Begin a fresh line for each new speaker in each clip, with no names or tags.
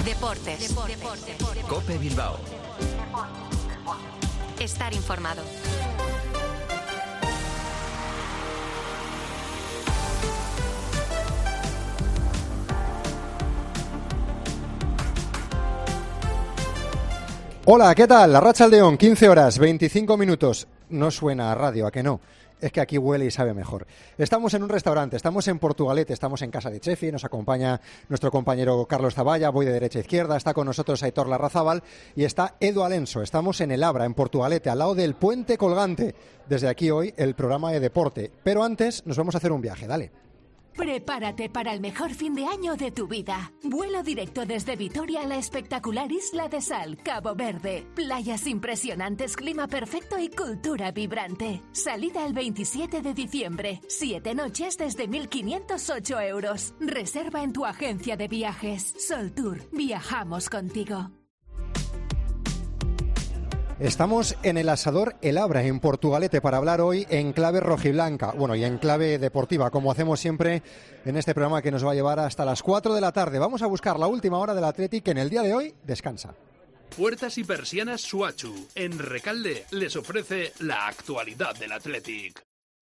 Deportes.
COPE Bilbao.
Estar informado.
Hola, ¿qué tal? La Arratsaldeon, 15 horas, 25 minutos. No suena a radio, ¿a que no? Es que aquí huele y sabe mejor. Estamos en un restaurante, estamos en Portugalete, estamos en casa de Chefi, nos acompaña nuestro compañero Carlos Zavalla, voy de derecha a izquierda, está con nosotros Aitor Larrazábal y está Edu Alenso. Estamos en el Abra, en Portugalete, al lado del Puente Colgante. Desde aquí hoy el programa de deporte. Pero antes nos vamos a hacer un viaje, dale.
Prepárate para el mejor fin de año de tu vida. Vuelo directo desde Vitoria a la espectacular Isla de Sal, Cabo Verde. Playas impresionantes, clima perfecto y cultura vibrante. Salida el 27 de diciembre. 7 noches desde 1.508 euros. Reserva en tu agencia de viajes. Sol Tour. Viajamos contigo.
Estamos en el Asador El Abra, en Portugalete, para hablar hoy en clave rojiblanca, bueno, y en clave deportiva, como hacemos siempre en este programa que nos va a llevar hasta las 4 de la tarde. Vamos a buscar la última hora del Athletic, que en el día de hoy descansa.
Puertas y persianas Suachu, en Recalde, les ofrece la actualidad del Athletic.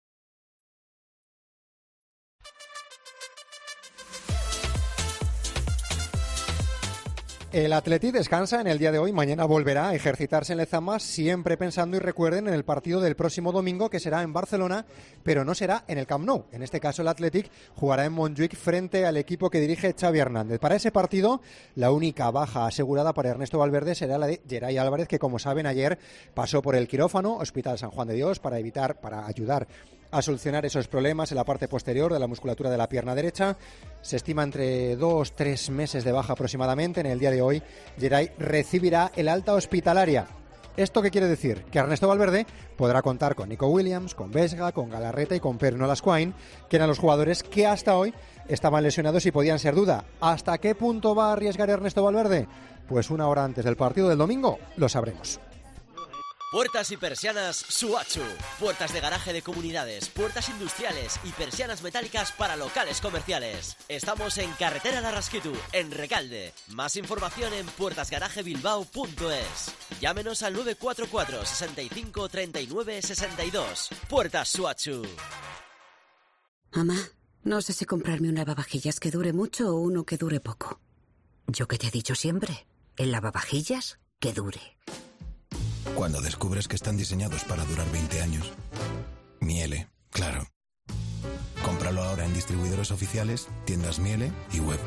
El Athletic descansa en el día de hoy, mañana volverá a ejercitarse en Lezama, siempre pensando, y recuerden, en el partido del próximo domingo, que será en Barcelona, pero no será en el Camp Nou. En este caso el Athletic jugará en Montjuic frente al equipo que dirige Xavi Hernández. Para ese partido, la única baja asegurada para Ernesto Valverde será la de Geray Álvarez, que como saben ayer pasó por el quirófano, Hospital San Juan de Dios, para ayudar a solucionar esos problemas en la parte posterior de la musculatura de la pierna derecha. Se estima entre 2-3 meses de baja aproximadamente. En el día de hoy, Geray recibirá el alta hospitalaria. ¿Esto qué quiere decir? Que Ernesto Valverde podrá contar con Nico Williams, con Vesga, con Galarreta y con Pere Lasquain, que eran los jugadores que hasta hoy estaban lesionados y podían ser duda. ¿Hasta qué punto va a arriesgar Ernesto Valverde? Pues una hora antes del partido del domingo lo sabremos.
Puertas y persianas Suachu. Puertas de garaje de comunidades, puertas industriales y persianas metálicas para locales comerciales. Estamos en Carretera Larrasquitu, en Recalde. Más información en puertasgarajebilbao.es. Llámenos al 944 65 39 62. Puertas Suachu.
Mamá, no sé si comprarme un lavavajillas que dure mucho o uno que dure poco. ¿Yo qué te he dicho siempre? El lavavajillas que dure.
Cuando descubres que están diseñados para durar 20 años. Miele, claro. Cómpralo ahora en distribuidores oficiales, tiendas Miele y web.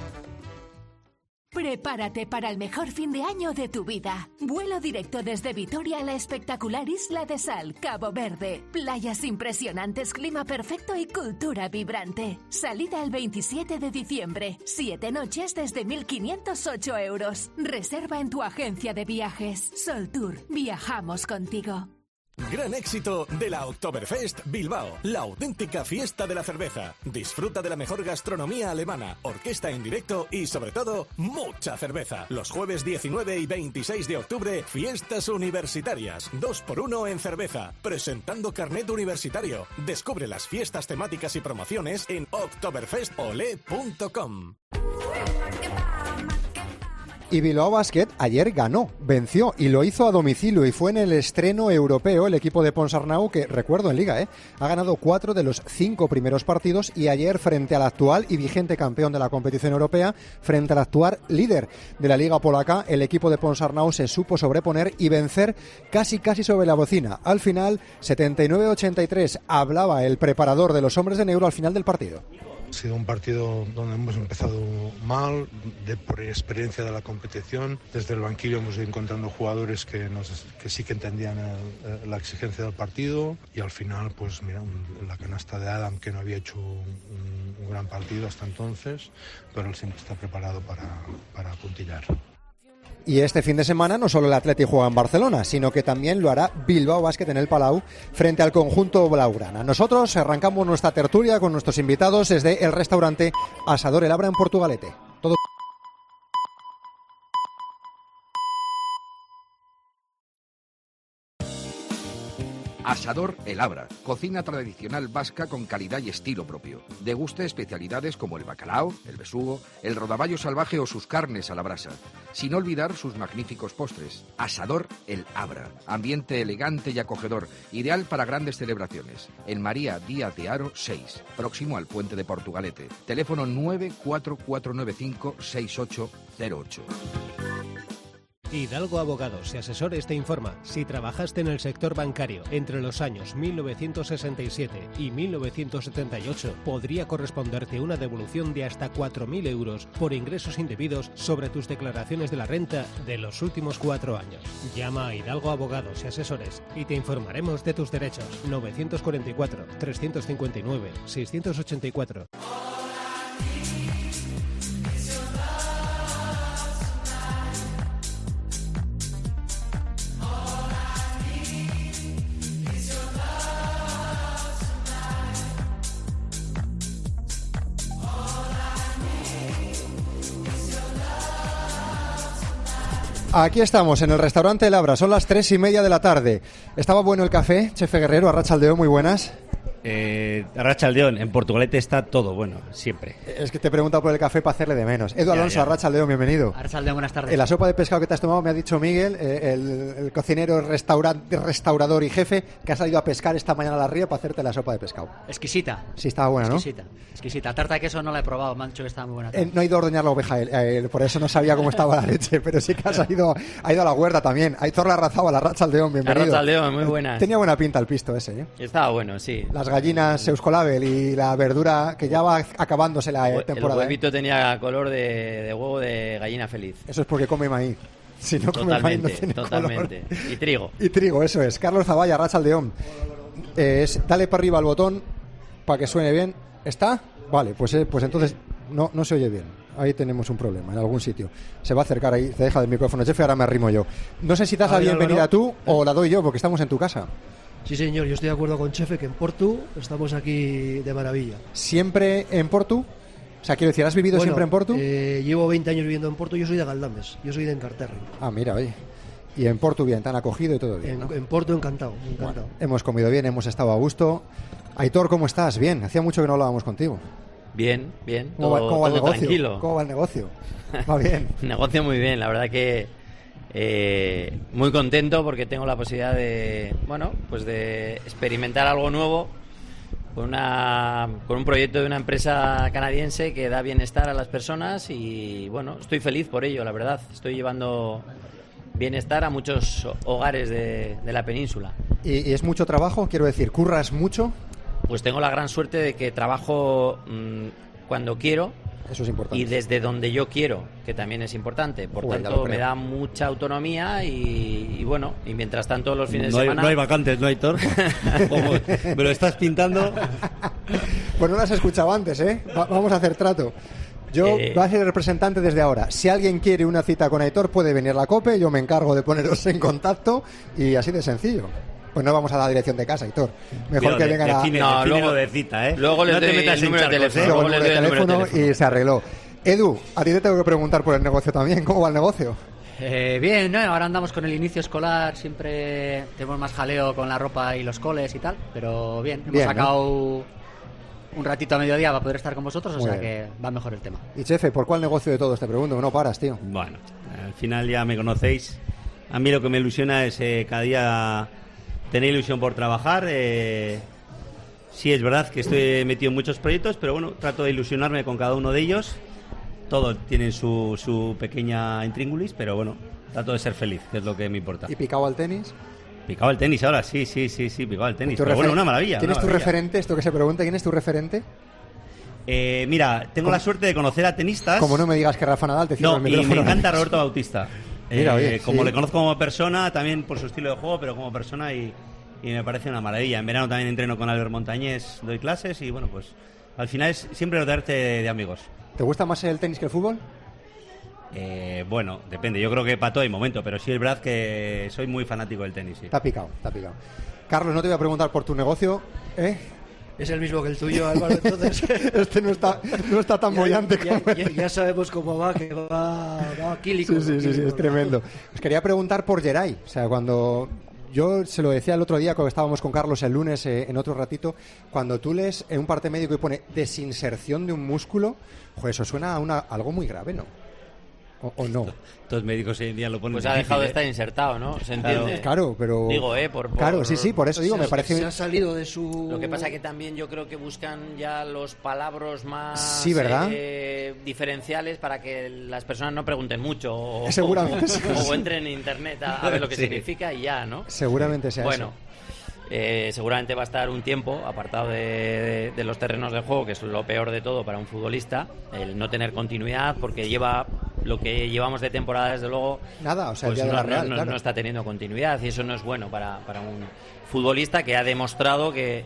Prepárate para el mejor fin de año de tu vida. Vuelo directo desde Vitoria a la espectacular Isla de Sal, Cabo Verde. Playas impresionantes, clima perfecto y cultura vibrante. Salida el 27 de diciembre. 7 noches desde 1.508 euros. Reserva en tu agencia de viajes. Sol Tour. Viajamos contigo.
Gran éxito de la Oktoberfest Bilbao, la auténtica fiesta de la cerveza. Disfruta de la mejor gastronomía alemana, orquesta en directo y, sobre todo, mucha cerveza. Los jueves 19 y 26 de octubre, fiestas universitarias. 2x1 en cerveza. Presentando carnet universitario. Descubre las fiestas temáticas y promociones en oktoberfestole.com.
Y Bilbao Basket ayer ganó, venció y lo hizo a domicilio y fue en el estreno europeo el equipo de Ponsarnau que, recuerdo en Liga, ha ganado 4 de los 5 primeros partidos y ayer frente al actual y vigente campeón de la competición europea, frente al actual líder de la Liga polaca, el equipo de Ponsarnau se supo sobreponer y vencer casi sobre la bocina. Al final, 79-83, hablaba el preparador de los hombres de negro al final del partido.
Ha sido un partido donde hemos empezado mal, por experiencia de la competición. Desde el banquillo hemos ido encontrando jugadores que sí que entendían la exigencia del partido y al final, pues mira, la canasta de Adam, que no había hecho un gran partido hasta entonces, pero él siempre está preparado para puntillar.
Y este fin de semana no solo el Athletic juega en Barcelona, sino que también lo hará Bilbao Basket en el Palau frente al conjunto blaugrana. Nosotros arrancamos nuestra tertulia con nuestros invitados desde el restaurante Asador El Abra en Portugalete. Todo
Asador El Abra, cocina tradicional vasca con calidad y estilo propio. Deguste especialidades como el bacalao, el besugo, el rodaballo salvaje o sus carnes a la brasa. Sin olvidar sus magníficos postres. Asador El Abra, ambiente elegante y acogedor, ideal para grandes celebraciones. En María Díaz de Haro 6, próximo al Puente de Portugalete. Teléfono 944956808.
Hidalgo Abogados y Asesores te informa. Si trabajaste en el sector bancario entre los años 1967 y 1978, podría corresponderte una devolución de hasta 4.000 euros por ingresos indebidos sobre tus declaraciones de la renta de los últimos 4 años. Llama a Hidalgo Abogados y Asesores y te informaremos de tus derechos. 944 359 684.
Aquí estamos, en el restaurante El Abra, son las 3:30 de la tarde. ¿Estaba bueno el café, Chefe Guerrero? Arratsaldeón, muy buenas.
Arratsaldeón, en Portugalete está todo bueno, siempre.
Es que te he preguntado por el café para hacerle de menos. Edu Alonso, Arratsaldeón, bienvenido.
Arratsaldeón, buenas tardes.
En la sopa de pescado que te has tomado me ha dicho Miguel, el cocinero, restaurador y jefe, que ha salido a pescar esta mañana a la ría para hacerte la sopa de pescado.
Exquisita.
Sí, estaba buena, ¿no?
Exquisita. Tarta de queso no la he probado, me han dicho que estaba muy buena.
No ha ido a ordeñar la oveja, por eso no sabía cómo estaba la leche, pero sí que ha ido a la huerta también. Aitor Larrazábal, Arratsaldeón, bienvenido.
Arratsaldeón, muy buena.
Tenía buena pinta el pisto ese, ¿eh?
Estaba bueno, sí.
Las gallinas Euskolabel y la verdura que ya va acabándose la temporada.
El huevito tenía color de huevo de gallina feliz.
Eso es porque come maíz. Si no come maíz no tiene
totalmente.
color.
Y trigo.
Y trigo, eso es. Carlos Zavalla, Arratsaldeón. Dale para arriba al botón para que suene bien. ¿Está? Vale, pues entonces no se oye bien. Ahí tenemos un problema, en algún sitio. Se va a acercar ahí, te deja del micrófono, jefe, ahora me arrimo yo. No sé si das la bienvenida tú o la doy yo, porque estamos en tu casa.
Sí, señor, yo estoy de acuerdo con Chefe que en Portu estamos aquí de maravilla.
¿Siempre en Portu? O sea, quiero decir, ¿has vivido siempre en Portu?
Llevo 20 años viviendo en Portu, yo soy de Galdames, yo soy de Encarterri.
Ah, mira, oye. Y en Portu bien, te han acogido y todo bien, ¿no?
En Portu encantado.
Bueno, hemos comido bien, hemos estado a gusto. Aitor, ¿cómo estás? Bien, hacía mucho que no hablábamos contigo.
Bien.
¿Cómo va el negocio?
Tranquilo.
¿Cómo va el negocio? Va bien.
Negocio muy bien, la verdad que muy contento porque tengo la posibilidad de experimentar algo nuevo con un proyecto de una empresa canadiense que da bienestar a las personas y bueno, estoy feliz por ello, la verdad. Estoy llevando bienestar a muchos hogares de la península.
¿Y es mucho trabajo? Quiero decir, ¿curras mucho?
Pues tengo la gran suerte de que trabajo cuando quiero.
Eso es importante.
Y desde donde yo quiero, que también es importante. Por tanto, me da mucha autonomía y bueno, y mientras tanto los fines de semana...
No hay vacantes, ¿no, Aitor? ¿Me lo estás pintando?
Pues no las escuchaba antes, ¿eh? Vamos a hacer trato. Yo voy a ser el representante desde ahora. Si alguien quiere una cita con Aitor, puede venir a la COPE, yo me encargo de poneros en contacto y así de sencillo. Pues no vamos a la dirección de casa, Aitor. Mejor que vengan a...
luego
de cita, ¿eh?
Luego les doy el número de teléfono.
Luego el número de teléfono y se arregló. Edu, a ti te tengo que preguntar por el negocio también. ¿Cómo va el negocio?
Bien, ¿no? Ahora andamos con el inicio escolar, siempre tenemos más jaleo con la ropa y los coles y tal, pero bien, hemos sacado un ratito a mediodía para poder estar con vosotros, o sea que va mejor el tema.
Y Chefe, ¿por cuál negocio de todos te pregunto? No paras, tío.
Bueno, al final ya me conocéis. A mí lo que me ilusiona es cada día tener ilusión por trabajar. Sí, es verdad que estoy metido en muchos proyectos, pero bueno, trato de ilusionarme con cada uno de ellos. Todos tienen su pequeña intríngulis, pero bueno, trato de ser feliz, que es lo que me importa.
¿Y picado al tenis?
Picado al tenis ahora, sí, picado al tenis. Pero bueno, una maravilla.
¿Quién es tu referente? Esto que se pregunta, ¿quién es tu referente?
Mira, tengo la suerte de conocer a tenistas.
Como no me digas que Rafa Nadal, te cierro el micrófono.
Y me encanta Roberto Bautista.
Mira, oye,
como le conozco como persona, también por su estilo de juego, pero como persona y me parece una maravilla. En verano también entreno con Albert Montañés, doy clases y bueno, pues al final es siempre rodearte de amigos.
¿Te gusta más el tenis que el fútbol?
Bueno, depende. Yo creo que para todo hay momento, pero sí es verdad que soy muy fanático del tenis. Sí.
Está picado. Carlos, no te voy a preguntar por tu negocio, ¿eh?
Es el mismo que el tuyo, Álvaro, entonces.
Este no está tan bollante como
ya sabemos cómo va, que va quílico.
Sí, es tremendo. Os quería preguntar por Geray. O sea, cuando yo se lo decía el otro día cuando estábamos con Carlos el lunes en otro ratito, cuando tú lees en un parte médico y pone desinserción de un músculo, joder, eso suena a algo muy grave, ¿no? ¿O no?
Estos médicos hoy en día lo ponen
pues ha dejado de estar insertado, ¿no? ¿Se entiende?
Claro, pero...
Digo,
Claro, sí, por eso digo, me parece...
Se ha salido de su...
Lo que pasa que también yo creo que buscan ya los palabras más...
Sí, ¿verdad?
Diferenciales para que las personas no pregunten mucho
Seguramente
o entren en internet a ver lo que significa y ya, ¿no?
Seguramente sea
bueno,
eso.
Seguramente va a estar un tiempo apartado de los terrenos de juego, que es lo peor de todo para un futbolista, el no tener continuidad, porque lleva lo que llevamos de temporada, desde luego,
nada, o sea,
pues
el día de la Real, claro.
no está teniendo continuidad, y eso no es bueno para un futbolista que ha demostrado que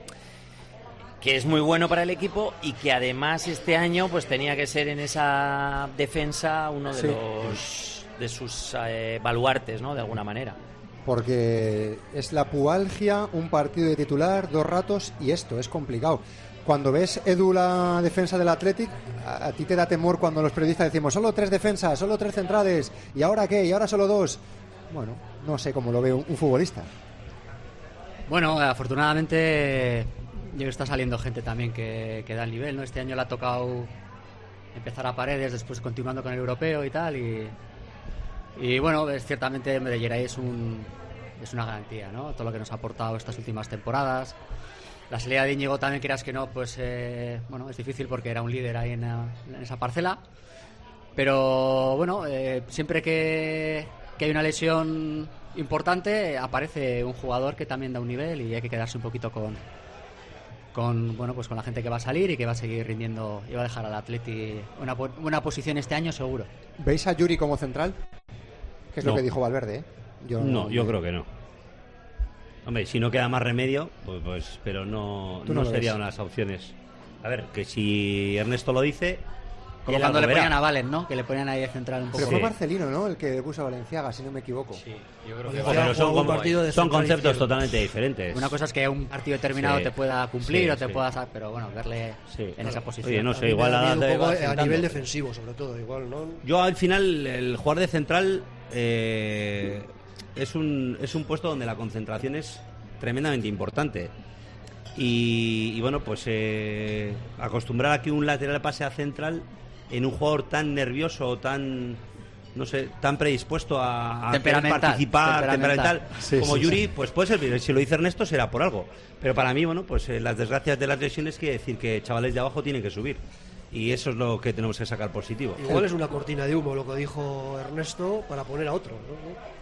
es muy bueno para el equipo y que además este año pues tenía que ser en esa defensa uno de sus baluartes, ¿no? De alguna manera.
Porque es la pubalgia, un partido de titular, 2 ratos, y esto es complicado. Cuando ves, Edu, la defensa del Athletic, a ti te da temor cuando los periodistas decimos solo 3 defensas, solo 3 centrales, ¿y ahora qué? ¿Y ahora solo 2? Bueno, no sé cómo lo ve un futbolista.
Bueno, afortunadamente ya está saliendo gente también que da el nivel, ¿no? Este año le ha tocado empezar a Paredes, después continuando con el europeo y tal, y bueno, ciertamente Geray es una garantía, ¿no? Todo lo que nos ha aportado estas últimas temporadas. La salida de Íñigo también, quieras que no, pues bueno, es difícil porque era un líder ahí en esa parcela. Pero bueno, siempre que hay una lesión importante, aparece un jugador que también da un nivel y hay que quedarse un poquito con la gente que va a salir y que va a seguir rindiendo y va a dejar al Atleti una buena posición este año, seguro.
¿Veis a Yuri como central? Que es lo que dijo Valverde, ¿eh?
Yo creo que no. Hombre, si no queda más remedio, pues pero no sería una de las opciones. A ver, que si Ernesto lo dice...
Como cuando le ponían a Valen, ¿no? Que le ponían ahí de central un poco.
Pero fue Marcelino, ¿no? El que puso a Valenciaga, si no me equivoco.
Sí, yo creo que
pero son conceptos totalmente diferentes.
Una cosa es que un partido determinado te pueda cumplir o te pueda... Pero bueno, verle en esa posición.
Oye, no sé, igual
a nivel defensivo, sobre todo, igual, ¿no?
Yo al final, el jugador de central es un puesto donde la concentración es tremendamente importante. Y bueno, pues acostumbrar a que un lateral pase a central en un jugador tan nervioso, tan predispuesto a participar, temperamental como Yuri, pues puede ser. Si lo dice Ernesto será por algo. Pero para mí, bueno, pues las desgracias de las lesiones quiere decir que chavales de abajo tienen que subir. Y eso es lo que tenemos que sacar positivo.
Igual es una cortina de humo lo que dijo Ernesto para poner a otro, ¿no?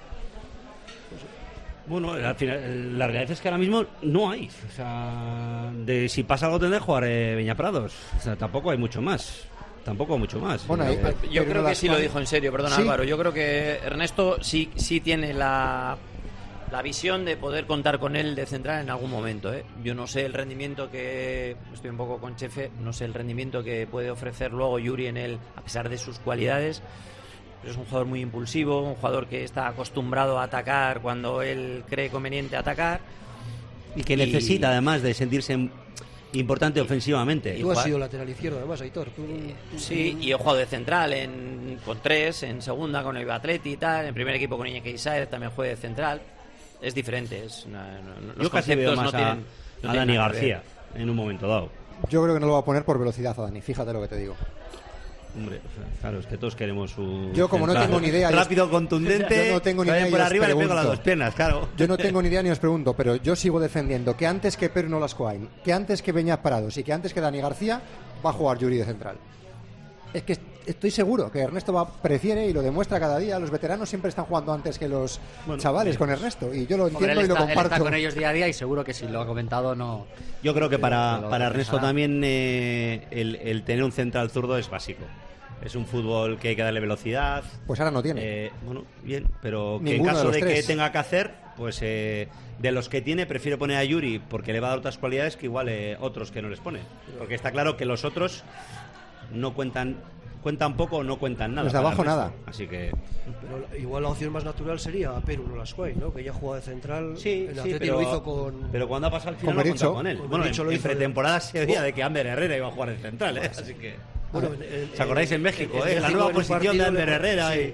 Bueno, al final, la realidad es que ahora mismo no hay. O sea, si pasa algo tendré que jugar Beñaprados. O sea, tampoco hay mucho más. Bueno,
yo creo que sí lo dijo en serio, perdona, ¿sí? Álvaro. Yo creo que Ernesto sí tiene la visión de poder contar con él de central en algún momento, ¿eh? Yo no sé el rendimiento que... Estoy un poco con Chefe. No sé el rendimiento que puede ofrecer luego Yuri en él, a pesar de sus cualidades. Pero es un jugador muy impulsivo, un jugador que está acostumbrado a atacar cuando él cree conveniente atacar.
Y que necesita, además, de sentirse importante ofensivamente.
Tú has sido lateral izquierdo, además, Aitor.
Sí, y he jugado de central con 3, en segunda con el Atleti y tal, en primer equipo con Iñaki Saez también jugué de central. Es diferente.
Yo casi veo más a Dani García en un momento dado.
Yo creo que no lo va a poner por velocidad a Dani, fíjate lo que te digo.
Hombre, claro, es que todos queremos un...
Yo como no tengo ni idea...
Rápido, contundente,
yo no tengo ni idea
por arriba le pego las 2 piernas, claro.
Yo no tengo ni idea ni os pregunto, pero yo sigo defendiendo que antes que Pedro Nolascoain, que antes que Beñat Prados y que antes que Dani García, va a jugar Yuri de central. Es que estoy seguro que Ernesto prefiere y lo demuestra cada día. Los veteranos siempre están jugando antes que los chavales con Ernesto, y yo lo entiendo y lo comparto.
Él está con ellos día a día y seguro que si lo ha comentado no...
Yo creo que para Ernesto también el tener un central zurdo es básico. Es un fútbol que hay que darle velocidad.
Pues ahora no tiene.
Bueno, bien, pero que en caso de que tenga que hacer, pues de los que tiene, prefiero poner a Yuri porque le va a dar otras cualidades que igual otros que no les pone. Porque está claro que los otros no cuentan poco o no cuentan nada.
Los de abajo nada.
Así que...
Pero igual la opción más natural sería Perú Nolascoain, ¿no? Que ya juega de central.
Sí,
pero lo hizo con...
Pero cuando ha pasado el final no ha contado con él. Bueno, en pretemporada se veía de que Ander Herrera iba a jugar de central, ¿eh? Así que...
Bueno,
¿os acordáis en México, la nueva posición de Ander Herrera?
Sí,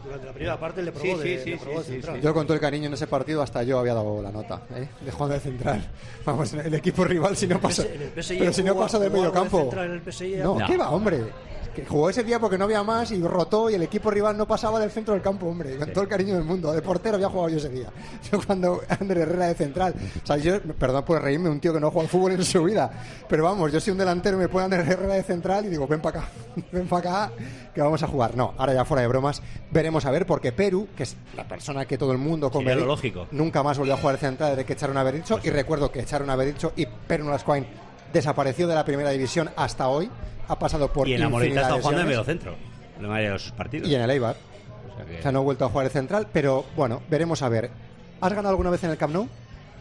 Durante la primera parte le probó de central.
Yo con todo el cariño en ese partido hasta yo había dado la nota, de jugando de central. Vamos, el equipo rival si no pasa, pero si no pasa de medio campo. No, ¿qué va, hombre? Que jugó ese día porque no había más y rotó y el equipo rival no pasaba del centro del campo, hombre, con todo el cariño del mundo. De portero había jugado yo ese día. Yo cuando Ander Herrera de central, o sea, yo, perdón por reírme, un tío que no juega al fútbol en su vida, pero vamos, yo soy un delantero y me pone Ander Herrera de central y digo, ven para acá, que vamos a jugar. No, ahora ya fuera de bromas, veremos a ver, porque Perú, que es la persona que todo el mundo come,
lo lógico,
nunca más volvió a jugar de central desde que echaron a Berizzo, y recuerdo que echaron a Berizzo y Perú Nolascoain desapareció de la primera división hasta hoy. Ha pasado por
y en la Morita está jugando en
mediocentro
en la mayoría de sus partidos.
Y en el Eibar. O sea, no ha vuelto a jugar el central, pero bueno, veremos a ver. ¿Has ganado alguna vez en el Camp Nou?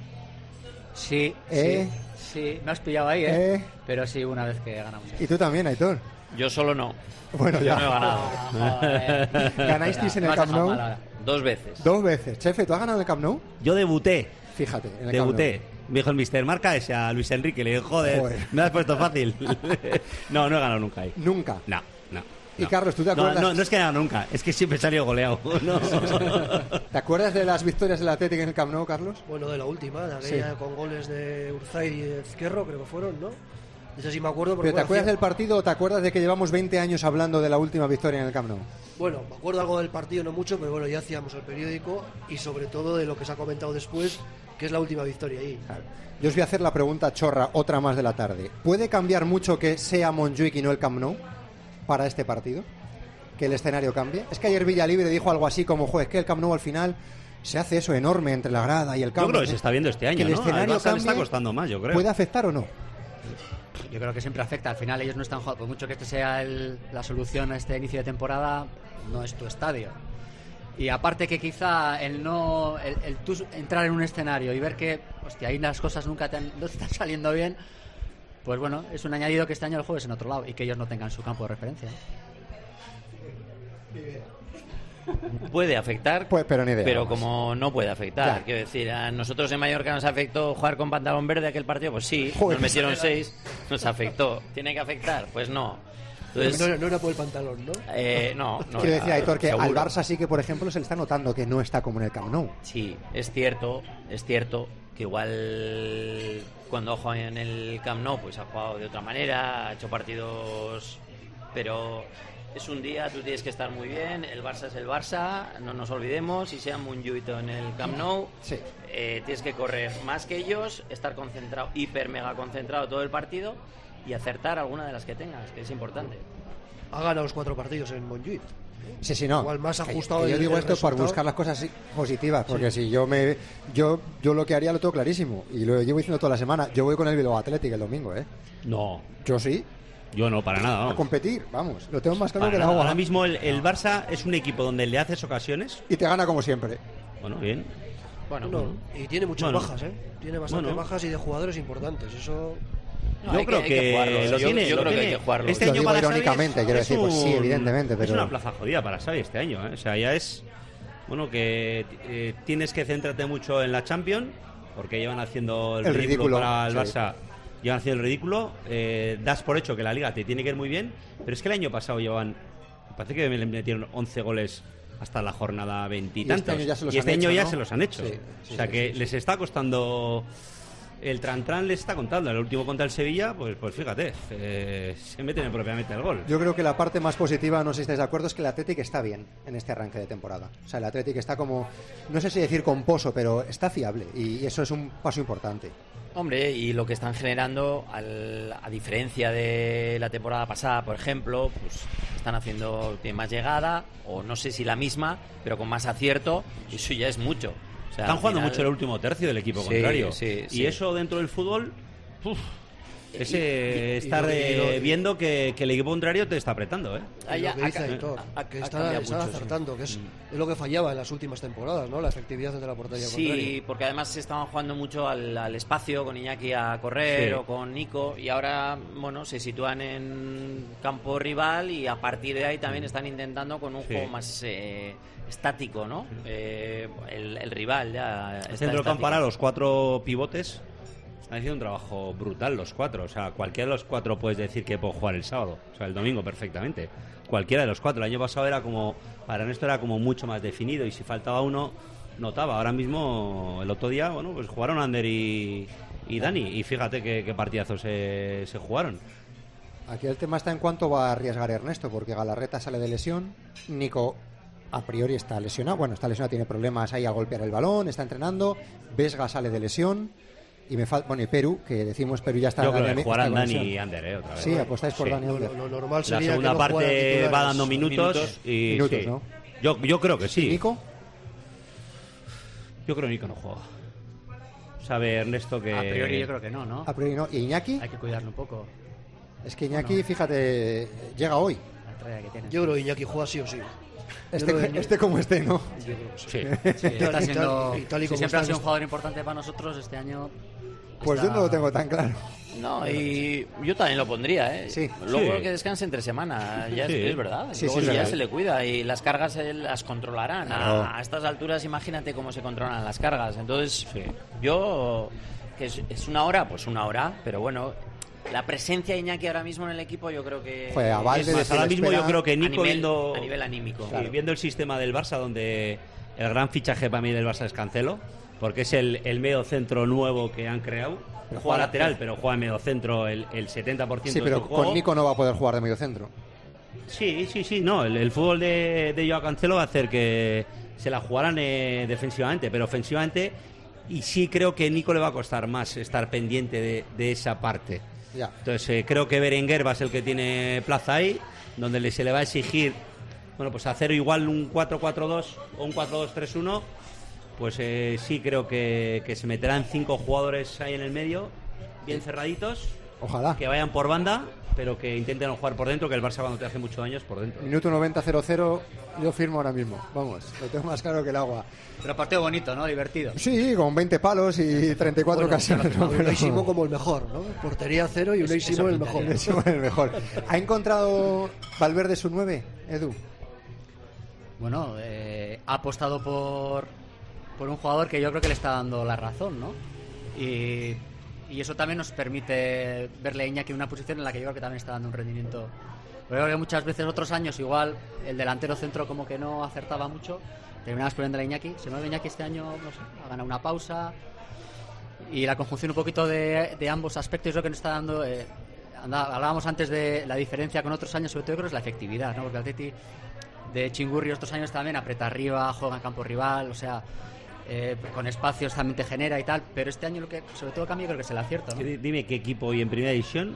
Sí, sí, me has pillado ahí, pero sí, una vez que ganamos.
¿Y tú también, Aitor?
Yo solo no.
Bueno,
yo no he ganado.
¿Ganasteis en el Camp Nou?
2 veces.
2 veces. Chefe, ¿tú has ganado en el Camp Nou?
Yo debuté.
Fíjate, en el
debuté.
Camp Nou.
Me dijo el Mr. Marca ese a Luis Enrique, le dijo, joder, me has puesto fácil. No he ganado nunca ahí.
¿Nunca?
No.
Y Carlos, ¿tú te acuerdas?
No es que he ganado nunca, es que siempre he salido goleado. No.
¿Te acuerdas de las victorias del Atlético en el Camp Nou, Carlos?
Bueno, de la última, de aquella con goles de Urzay y Ezquerro, creo que fueron, ¿no? Eso sí me acuerdo.
¿Pero te acuerdas del partido o te acuerdas de que llevamos 20 años hablando de la última victoria en el Camp Nou?
Bueno, me acuerdo algo del partido, no mucho, pero bueno, ya hacíamos el periódico y sobre todo de lo que se ha comentado después, que es la última victoria ahí.
Claro. Yo os voy a hacer la pregunta chorra, otra más de la tarde. ¿Puede cambiar mucho que sea Montjuic y no el Camp Nou para este partido? ¿Que el escenario cambie? Es que ayer Villalibre dijo algo así como, es que el Camp Nou al final se hace eso enorme entre la grada y el campo.
Yo creo que se está viendo este año,
que el escenario
al Barça le está costando más, yo creo.
¿Puede afectar o no?
Yo creo que siempre afecta. Al final ellos no están jugando. Por mucho que este sea la solución a este inicio de temporada, no es tu estadio. Y aparte que quizá el tú entrar en un escenario y ver que, hostia, ahí las cosas nunca no te están saliendo bien, pues bueno, es un añadido que este año el juego es en otro lado y que ellos no tengan su campo de referencia.
Puede afectar,
pero ni idea,
pero como no puede afectar.
Ya.
Quiero decir, a nosotros en Mallorca nos afectó jugar con pantalón verde aquel partido, pues sí,
Joder,
nos metieron 6, nos afectó. ¿Tiene que afectar? Pues no. Entonces,
no era por el pantalón, ¿no?
No.
Quiero decir, Aitor, que
seguro.
al Barça sí que, por ejemplo, se le está notando que no está como en el Camp Nou.
Sí, es cierto que igual cuando ha jugado en el Camp Nou pues ha jugado de otra manera, ha hecho partidos, pero es un día, tú tienes que estar muy bien, el Barça es el Barça, no nos olvidemos, y sea Montjuic en el Camp Nou,
sí.
Tienes que correr más que ellos, estar concentrado, hiper mega concentrado todo el partido y acertar alguna de las que tengas, que es importante.
Ha ganado los 4 partidos en Montjuic.
Sí, no.
Igual más ajustado.
Que yo digo
el
esto
resultado.
por buscar las cosas positivas, porque si yo lo que haría lo tengo clarísimo y lo llevo diciendo toda la semana. Yo voy con el Bilbao Athletic el domingo,
No.
Yo sí.
Yo no, para nada.
A competir, vamos. Lo tengo más claro
Para
que el
nada.
agua.
Ahora mismo el Barça es un equipo donde le haces ocasiones
y te gana como siempre.
Bueno, bien.
Bueno, y tiene muchas bajas, Tiene bastantes bajas y de jugadores importantes. Eso.
Yo creo que lo tiene.
Yo creo que hay que jugarlo.
Este
lo
año
digo
para
irónicamente, quiero decir, pues sí, evidentemente, pero
es una plaza jodida para Xavi este año, O sea, ya es que tienes que centrarte mucho en la Champions, porque llevan haciendo el ridículo para el Barça. Llevan haciendo el ridículo, das por hecho que la Liga te tiene que ir muy bien, pero es que el año pasado parece que le metieron 11 goles hasta la jornada 20 y tantos.
Y este año ya se los han hecho, ¿no?
se los han hecho.
Sí,
o sea que les está costando. El Tran les está contando. El último contra el Sevilla, pues fíjate, se meten propiamente el gol.
Yo creo que la parte más positiva, no sé si estáis de acuerdo, es que el Athletic está bien en este arranque de temporada. O sea, el Athletic está como, no sé si decir composo, pero está fiable y eso es un paso importante.
Hombre, y lo que están generando, a diferencia de la temporada pasada, por ejemplo, pues están haciendo más llegada, o no sé si la misma, pero con más acierto, y eso ya es mucho. O sea,
están jugando
final...
mucho el último tercio del equipo contrario.
Sí.
Y eso dentro del fútbol, estar viendo que el equipo contrario te está apretando,
que está acertando, que es lo que fallaba en las últimas temporadas, ¿no? La efectividad de la portería contraria.
Sí, porque además se estaban jugando mucho al espacio, con Iñaki a correr o con Nico, y ahora, se sitúan en campo rival y a partir de ahí también están intentando con un juego más estático, ¿no? El rival ya
el centro del campo para los 4 pivotes están haciendo un trabajo brutal los 4. O sea, cualquiera de los 4 puedes decir que puedo jugar el sábado, o sea, el domingo perfectamente. Cualquiera de los 4. El año pasado era como, para Ernesto era como mucho más definido, y si faltaba uno, notaba. Ahora mismo, el otro día, bueno, pues jugaron Ander y Dani, y fíjate qué partidazos se jugaron.
Aquí el tema está en cuánto va a arriesgar Ernesto, porque Galarreta sale de lesión, Nico a priori está lesionado, tiene problemas ahí a golpear el balón, está entrenando, Vesga sale de lesión, y me falta, bueno, y Perú, que decimos Perú ya está.
Yo creo que jugarán Dani y Ander, otra vez.
Sí, apostáis por Dani y Ander.
Lo normal sería
la segunda
que
parte va dando minutos y
minutos,
sí.
¿no?
Yo creo que sí.
¿Y Nico?
Yo creo que Nico no juega. Sabe Ernesto que...
A priori yo creo que no.
A priori no. ¿Y Iñaki?
Hay que cuidarlo un poco.
Es que Iñaki, fíjate, llega hoy.
Yo creo que Iñaki juega sí o sí.
Este como esté, ¿no?
Yo creo que sí.
Sí, está siendo,
tal y como
siempre ha sido
está
un jugador importante para nosotros. Este año
pues yo no lo tengo tan claro.
No, y yo también lo pondría, ¿eh?
Sí.
Luego
Sí.
que descanse entre semana, ya es verdad.
Sí,
Luego
sí,
ya
verdad.
se le cuida y las cargas él las controlarán.
Claro.
A estas alturas, imagínate cómo se controlan las cargas. Entonces, yo, que es una hora, pues una hora, pero bueno, la presencia de Iñaki ahora mismo en el equipo, yo creo que...
Joder, a Valde
Es más, ahora mismo yo creo que Nico,
a nivel anímico.
sí, viendo el sistema del Barça, donde el gran fichaje para mí del Barça es Cancelo, porque es el medio centro nuevo que han creado.
Pero
Juega
juega-
lateral, pero juega en medio centro el 70%
Sí,
de
pero
su juego.
con Nico no va a poder jugar de medio centro.
Sí, no, el fútbol de Joao Cancelo va a hacer que se la jugaran defensivamente, pero ofensivamente, y sí creo que Nico le va a costar más estar pendiente de esa parte.
Ya.
Entonces creo que Berenguer va a ser el que tiene plaza ahí, donde se le va a exigir, bueno, pues hacer igual un 4-4-2 o un 4-2-3-1, pues sí creo que se meterán 5 jugadores ahí en el medio, bien cerraditos,
Ojalá.
que vayan por banda, pero que intenten jugar por dentro, que el Barça cuando te hace mucho daño es por dentro.
Minuto 90-0-0, yo firmo ahora mismo. Vamos, lo tengo más claro que el agua.
Pero partido bonito, ¿no? Divertido.
Sí, con 20 palos y 34 ocasiones. ¿no?
Un Leisimo como el mejor, ¿no? Portería cero y un Leisimo el mejor.
Leisimo el mejor. ¿Ha encontrado Valverde su 9, Edu?
Bueno, ha apostado por un jugador que yo creo que le está dando la razón, ¿no? Y eso también nos permite verle a Iñaki en una posición en la que yo creo que también está dando un rendimiento. Pero creo que muchas veces otros años igual el delantero centro como que no acertaba mucho, terminabas poniendo a Iñaki. Se mueve Iñaki este año, no sé, ha ganado una pausa y la conjunción un poquito de ambos aspectos yo creo que nos está dando... hablábamos antes de la diferencia con otros años, sobre todo yo creo que es la efectividad, ¿no? Porque el Atleti de Chingurri estos años también aprieta arriba, juega en campo rival, o sea... con espacios también te genera y tal, pero este año lo que sobre todo cambia creo que es el acierto, ¿no?
Dime qué equipo hoy en primera división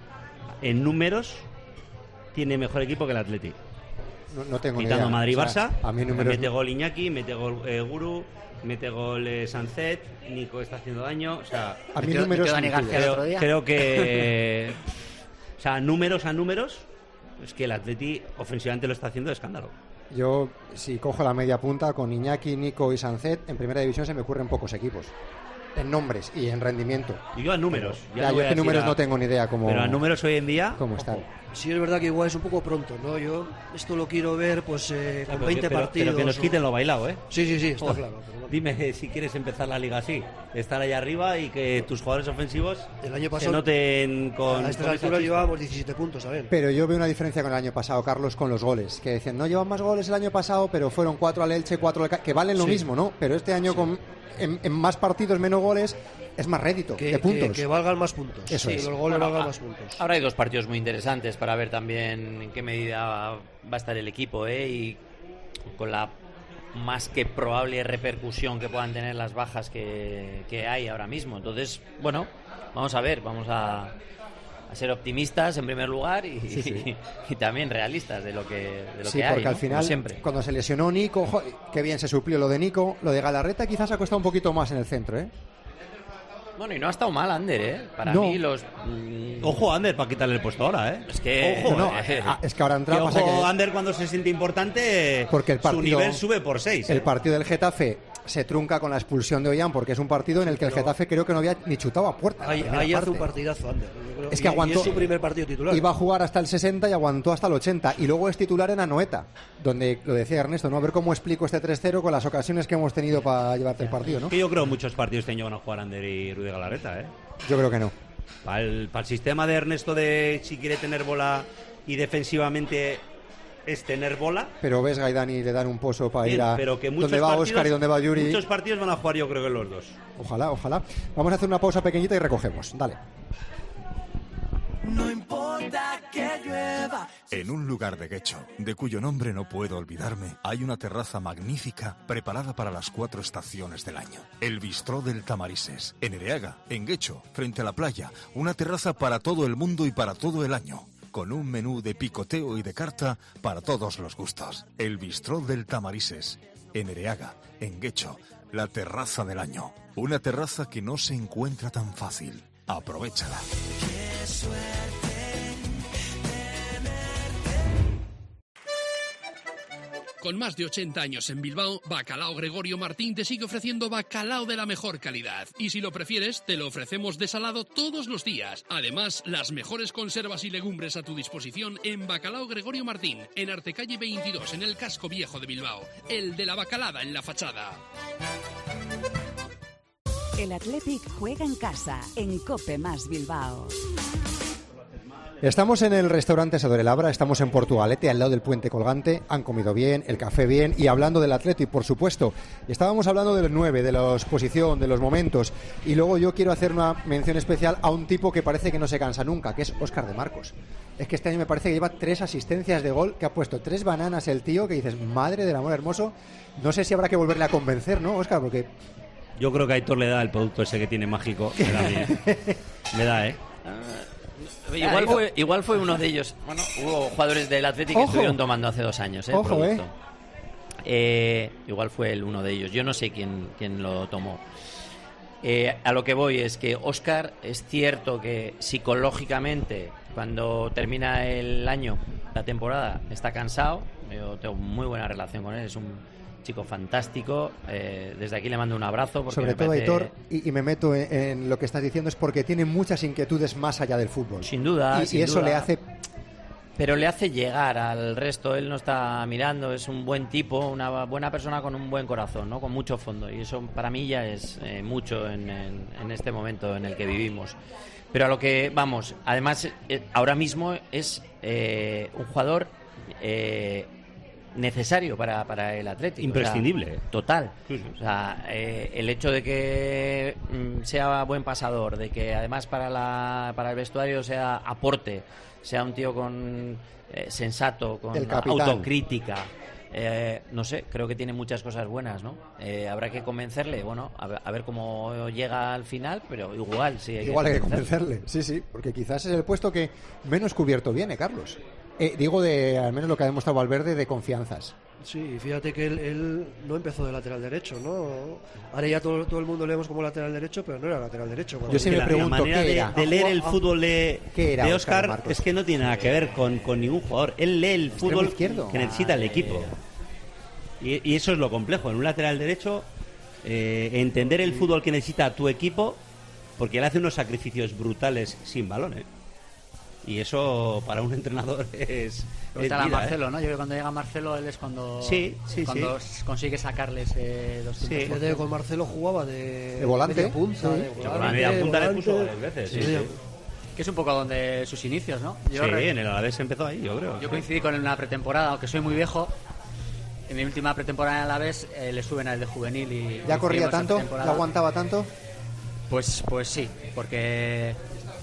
en números tiene mejor equipo que el Atleti.
No tengo ni
quitando
idea.
Madrid-Barça,
O sea, a mí números
mete gol Iñaki, mete gol Guru, mete gol Sancet, Nico está haciendo daño, o sea,
a mí números
Dani García el otro día.
creo que o sea, números a números es que el Atleti ofensivamente lo está haciendo de escándalo.
Yo, si cojo la media punta con Iñaki, Nico y Sancet, en primera división se me ocurren pocos equipos. En nombres y en rendimiento.
Y yo a números.
Ya, yo que números no tengo ni idea cómo.
Pero a números hoy en día.
¿Cómo están?
Sí, es verdad que igual es un poco pronto, ¿no? Yo esto lo quiero ver pues con 20 partidos.
Pero que nos quiten lo bailado, ¿eh?
Sí, está
Joder.
claro. Pero bueno.
Dime si quieres empezar la liga así, estar allá arriba y que tus jugadores ofensivos
El año
se
pasado,
noten con...
a estas
con esa
alturas
chispa.
llevábamos 17 puntos, a ver.
Pero yo veo una diferencia con el año pasado, Carlos, con los goles. Que decían, no llevan más goles el año pasado, pero fueron 4 al Elche, 4 al... que valen lo
Sí.
mismo, ¿no? Pero este año con en más partidos, menos goles, es más rédito de puntos.
Que valgan más puntos.
Eso
que
es.
los goles valgan más puntos.
Ahora hay 2 partidos muy interesantes para ver también en qué medida va a estar el equipo, y con la más que probable repercusión que puedan tener las bajas que hay ahora mismo. Entonces, bueno, vamos a ver, vamos a ser optimistas en primer lugar y también realistas de lo que
Sí,
hay,
porque
¿no?
al final,
Como siempre.
cuando se lesionó Nico, qué bien se suplió lo de Nico. Lo de Galarreta quizás ha costado un poquito más en el centro, ¿eh?
Bueno, y no ha estado mal Ander, Para
No.
mí los...
Ojo Ander para quitarle el puesto ahora, ¿eh?
Es que...
Ojo,
es que ahora entra...
Que
pasa
ojo,
que-
Ander cuando se siente importante,
Porque el partido,
su nivel sube por 6.
El partido del Getafe se trunca con la expulsión de Ollán, porque es un partido en el que el Getafe creo que no había ni chutado a puerta.
Ahí
la primera
hace un
parte.
partidazo, Ander. Yo creo.
Es que aguantó.
Y es su primer partido titular.
Iba a jugar hasta el 60 y aguantó hasta el 80. Y luego es titular en Anoeta, donde lo decía Ernesto, ¿no? A ver cómo explico este 3-0 con las ocasiones que hemos tenido para llevarte el partido, ¿no?
Que yo creo muchos partidos este año van a jugar Ander y Rudy Galarreta, ¿eh?
Yo creo que no.
Para el sistema de Ernesto de si quiere tener bola y defensivamente es tener bola.
Pero ves Gaidani le dan un pozo para ir a
pero que
donde va Óscar y donde va Yuri.
Muchos partidos van a jugar yo creo que los dos.
Ojalá. Vamos a hacer una pausa pequeñita y recogemos. Dale.
No importa que llueva. En un lugar de Guecho, de cuyo nombre no puedo olvidarme, hay una terraza magnífica preparada para las 4 estaciones del año. El Bistró del Tamarises, en Ereaga, en Guecho, frente a la playa. Una terraza para todo el mundo y para todo el año, con un menú de picoteo y de carta para todos los gustos. El Bistró del Tamarises, en Ereaga, en Guecho, la terraza del año. Una terraza que no se encuentra tan fácil. Aprovéchala. Qué suerte tenerte.
Con más de 80 años en Bilbao, Bacalao Gregorio Martín te sigue ofreciendo bacalao de la mejor calidad. Y si lo prefieres, te lo ofrecemos desalado todos los días. Además, las mejores conservas y legumbres a tu disposición en Bacalao Gregorio Martín, en Artecalle 22, en el casco viejo de Bilbao. El de la bacalada en la fachada.
El Athletic juega en casa, en Cope Más Bilbao.
Estamos en el restaurante Asador El Abra, estamos en Portugalete, al lado del puente colgante. Han comido bien, el café bien, y hablando del Athletic, por supuesto. Estábamos hablando del 9, de la exposición, de los momentos, y luego yo quiero hacer una mención especial a un tipo que parece que no se cansa nunca, que es Óscar de Marcos. Es que este año me parece que lleva 3 asistencias de gol, que ha puesto 3 bananas el tío, que dices, madre del amor hermoso. No sé si habrá que volverle a convencer, ¿no, Óscar? Porque...
Yo creo que a Aitor le da el producto ese que tiene mágico. Me da, ¿eh?
Igual fue uno de ellos. Bueno, hubo jugadores del Athletic que estuvieron tomando hace 2 años el producto. Igual fue uno de ellos. Yo no sé quién lo tomó. A lo que voy es que Óscar, es cierto que psicológicamente, cuando termina el año, la temporada, está cansado. Yo tengo muy buena relación con él. Es un chico fantástico. Desde aquí le mando un abrazo. Porque
sobre todo, Aitor, y me meto en lo que estás diciendo, es porque tiene muchas inquietudes más allá del fútbol.
Sin duda.
Y eso le hace...
Pero le hace llegar al resto. Él no está mirando, es un buen tipo, una buena persona con un buen corazón, ¿no? Con mucho fondo. Y eso para mí ya es mucho en este momento en el que vivimos. Pero a lo que vamos, además, ahora mismo es un jugador... necesario para el Atlético.
Imprescindible.
O sea, total. O sea, el hecho de que sea buen pasador, de que además para el vestuario sea aporte, sea un tío con sensato, con autocrítica. No sé, creo que tiene muchas cosas buenas, ¿no? Habrá que convencerle, bueno, a ver cómo llega al final, pero igual sí hay
que convencerle. Sí, porque quizás es el puesto que menos cubierto viene, Carlos. Digo, al menos lo que ha demostrado Valverde, de confianzas.
Sí, fíjate que él no empezó de lateral derecho, ¿no? Ahora ya todo el mundo leemos como lateral derecho, pero no era lateral derecho.
Yo sí me pregunto,
la manera
¿qué era?
de leer el fútbol de Óscar es que no tiene nada que ver con ningún jugador. Él lee el fútbol que necesita el equipo. Y eso es lo complejo. En un lateral derecho, entender el fútbol que necesita tu equipo, porque él hace unos sacrificios brutales sin balón, ¿eh? Y eso para un entrenador es
vida, Marcelo, ¿no? Yo creo que cuando llega Marcelo él es cuando consigue sacarles 200.
Sí. Desde con Marcelo jugaba de
volante,
media punta,
media punta le puso varias veces. Sí.
Que es un poco donde sus inicios, ¿no?
En el Alavés empezó ahí, yo creo.
Yo coincidí con él en una pretemporada, aunque soy muy viejo. En mi última pretemporada en el Alavés le suben al de juvenil y
¿ya corría tanto? ¿Ya aguantaba tanto?
Pues sí, porque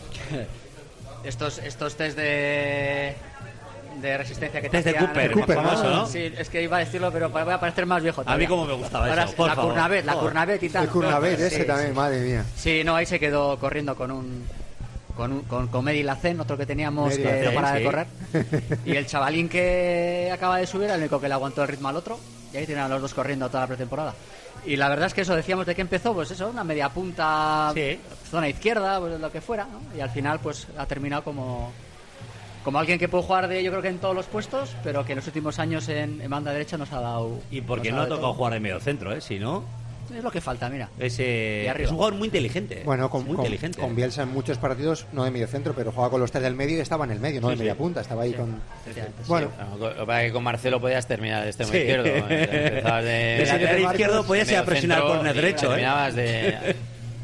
estos test de resistencia que te
hacían... Test de Cooper, famoso, ¿no?
Sí, es que iba a decirlo, pero voy a parecer más viejo todavía.
A mí como me gustaba
ahora,
eso, por favor.
La Cournavet y tal.
El Cournavet ese también, madre mía.
Sí, no, ahí se quedó corriendo con Medi Lacen, otro que teníamos que no para de correr. Y el chavalín que acaba de subir era el único que le aguantó el ritmo al otro. Y ahí tenían los dos corriendo toda la pretemporada. Y la verdad es que eso, decíamos de que empezó, pues eso, una media punta, zona izquierda, pues lo que fuera, ¿no? Y al final pues ha terminado como alguien que puede jugar yo creo que en todos los puestos, pero que en los últimos años en banda derecha nos ha dado...
Y porque no ha tocado jugar de medio centro, si no...
Es lo que falta, mira.
Es un jugador muy inteligente.
Bueno, con Bielsa en muchos partidos, no de medio centro, pero jugaba con los 3 del medio y estaba en el medio, no de media punta, estaba ahí con...
Bueno, para que con Marcelo podías terminar de extremo izquierdo.
De lateral izquierdo podías ir a presionar con el derecho,
terminabas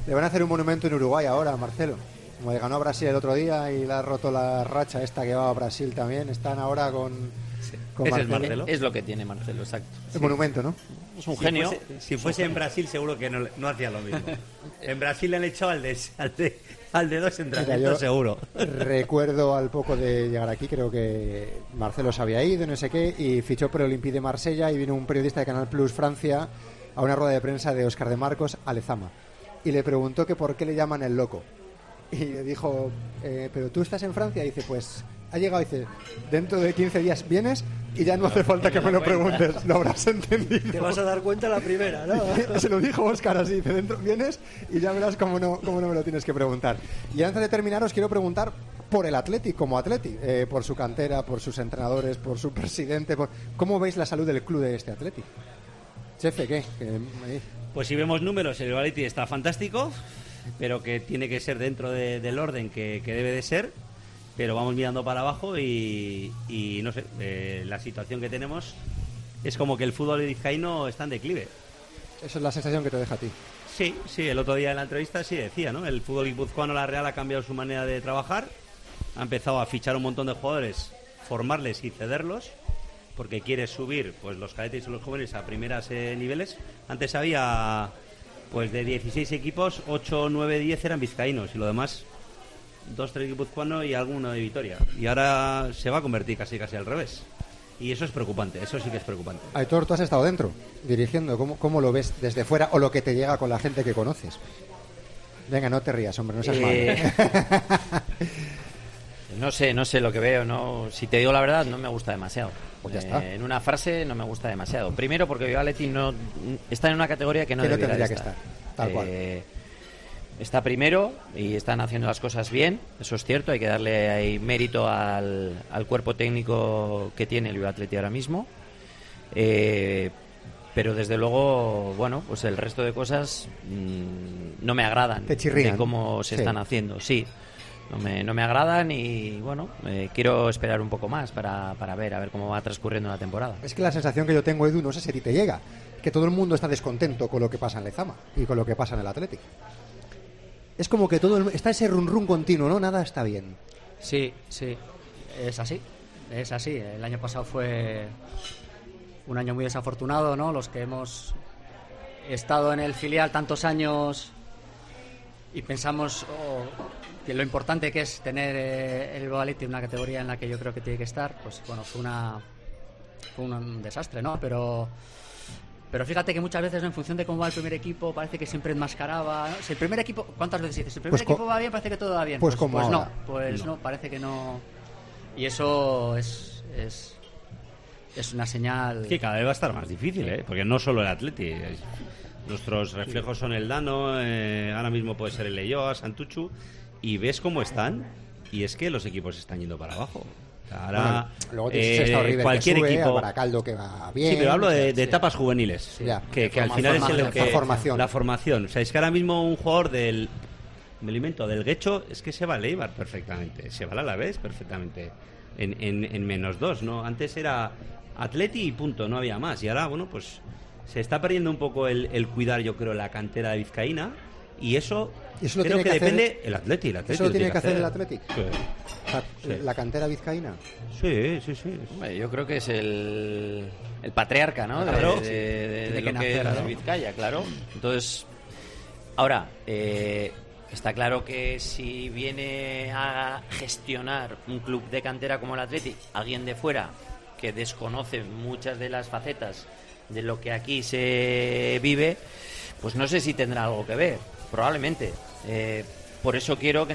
Le van a hacer un monumento en Uruguay ahora, Marcelo. Como le ganó a Brasil el otro día y le ha roto la racha esta que va a Brasil también. Están ahora con
Ese
Marcelo.
es Marcelo. Es lo que tiene Marcelo, exacto.
El monumento, ¿no?
Es un genio.
Si fuese en Brasil seguro que no hacía lo mismo. En Brasil le han echado al de 2 entrenamientos seguro.
Recuerdo al poco de llegar aquí, creo que Marcelo se había ido, no sé qué, y fichó por el Olympique de Marsella y vino un periodista de Canal Plus Francia a una rueda de prensa de Óscar de Marcos a Lezama. Y le preguntó que por qué le llaman el loco. Y le dijo, pero tú estás en Francia, y dice, pues ha llegado, y dice, dentro de 15 días vienes y ya no hace falta que me lo preguntes, lo habrás entendido.
Te vas a dar cuenta la primera, ¿no?
Se lo dijo Óscar así, dice, dentro vienes y ya verás cómo no me lo tienes que preguntar. Y antes de terminar os quiero preguntar por el Athletic como Athletic, por su cantera, por sus entrenadores, por su presidente, ¿cómo veis la salud del club de este Athletic? Chefe, ¿qué?
Pues si vemos números, el Athletic está fantástico, pero que tiene que ser dentro del orden que debe de ser, pero vamos mirando para abajo y no sé, la situación que tenemos es como que el fútbol vizcaíno está en declive.
Esa es la sensación que te deja a ti.
Sí, el otro día en la entrevista sí decía, ¿no? El fútbol guipuzcoano, la Real, ha cambiado su manera de trabajar, ha empezado a fichar un montón de jugadores, formarles y cederlos, porque quiere subir pues los cadetes y los jóvenes a primeras niveles. Antes había pues de 16 equipos, 8, 9, 10 eran vizcaínos y lo demás 2, 3 guipuzcoanos y alguno de Vitoria. Y ahora se va a convertir casi al revés. Y eso es preocupante, eso sí que es preocupante.
Aitor, tú has estado dentro, dirigiendo. ¿Cómo lo ves desde fuera o lo que te llega con la gente que conoces? Venga, no te rías, hombre, no seas malo.
No sé lo que veo. No, si te digo la verdad, no me gusta demasiado.
Pues ya está.
En una frase, no me gusta demasiado. Primero, porque el Athletic no está en una categoría que no
tendría
que
estar. Tal cual.
Está primero y están haciendo las cosas bien, eso es cierto. Hay que darle ahí mérito al cuerpo técnico que tiene el Bilbao Athletic ahora mismo. Pero desde luego, bueno, pues el resto de cosas no me agradan.
Te chirrían.
De cómo se están haciendo, sí. No me agradan y bueno, quiero esperar un poco más para ver cómo va transcurriendo la temporada.
Es que la sensación que yo tengo, Edu, no sé si a ti te llega, que todo el mundo está descontento con lo que pasa en Lezama y con lo que pasa en el Athletic. Es como que está ese run continuo, ¿no? Nada está bien.
Sí, es así. El año pasado fue un año muy desafortunado, ¿no? Los que hemos estado en el filial tantos años y pensamos que lo importante que es tener el Bilbao Athletic en una categoría en la que yo creo que tiene que estar, pues bueno, fue un desastre, ¿no? Pero fíjate que muchas veces, ¿no?, en función de cómo va el primer equipo, parece que siempre enmascaraba, ¿no? Si el primer equipo, ¿cuántas veces dices? Si el primer equipo va bien, parece que todo va bien.
Pues
no, parece que no. Y eso es una señal.
Que cada vez va a estar más difícil, porque no solo el Athletic. Nuestros reflejos son el Dano, ahora mismo puede ser el Leioa, Santuchu, y ves cómo están, y es que los equipos están yendo para abajo. Ahora,
luego River,
cualquier
que sube,
equipo,
Baracaldo que va bien.
Sí, pero hablo de etapas juveniles, que al final es la formación. O sea, es que ahora mismo un jugador del Guecho es que se va al Eibar perfectamente, se va al Alavés perfectamente en -2, ¿no? Antes era Atleti y punto, no había más. Y ahora, bueno, pues se está perdiendo un poco el cuidar, yo creo, la cantera de vizcaína. Y eso creo que depende el Athletic.
¿Eso lo tiene que hacer el Athletic?
Sí.
¿La cantera vizcaína?
Sí.
Yo creo que es el patriarca, ¿no?
Claro.
De lo que es Vizcaya, claro. Entonces, ahora, está claro que si viene a gestionar un club de cantera como el Athletic, alguien de fuera que desconoce muchas de las facetas de lo que aquí se vive, pues no sé si tendrá algo que ver. Probablemente. Por eso digo que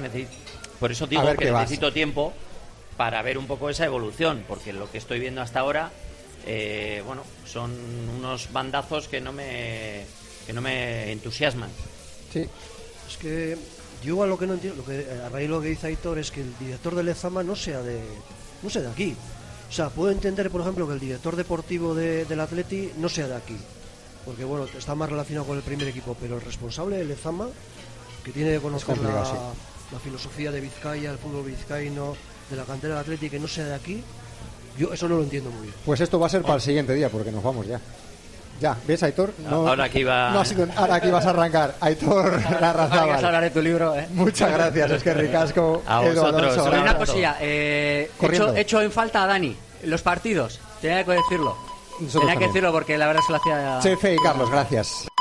necesito tiempo para ver un poco esa evolución, porque lo que estoy viendo hasta ahora, bueno, son unos bandazos que no me entusiasman.
Sí.
Es que yo a lo que no entiendo, a raíz de lo que dice Aitor, es que el director de Lezama no sea de aquí. O sea, puedo entender, por ejemplo, que el director deportivo del Atleti no sea de aquí, porque bueno, está más relacionado con el primer equipo, pero el responsable de Lezama, que tiene que conocer la filosofía de Vizcaya, el fútbol vizcaíno, de la cantera del Athletic, que no sea de aquí, yo eso no lo entiendo muy bien.
Pues esto va a ser para el siguiente día, porque nos vamos ya. Ya, ¿ves, Aitor? No,
ahora que iba...
no ha sido, ahora que ibas a arrancar. Aitor Larrazábal.
Ahora que hablar de tu libro,
Muchas gracias, es que ricasco.
A vosotros.
Sobre una cosilla, hecho en falta a Dani los partidos. Tenía que decirlo. Tenía que decirlo porque la verdad se lo hacía...
Chefe y Carlos, gracias.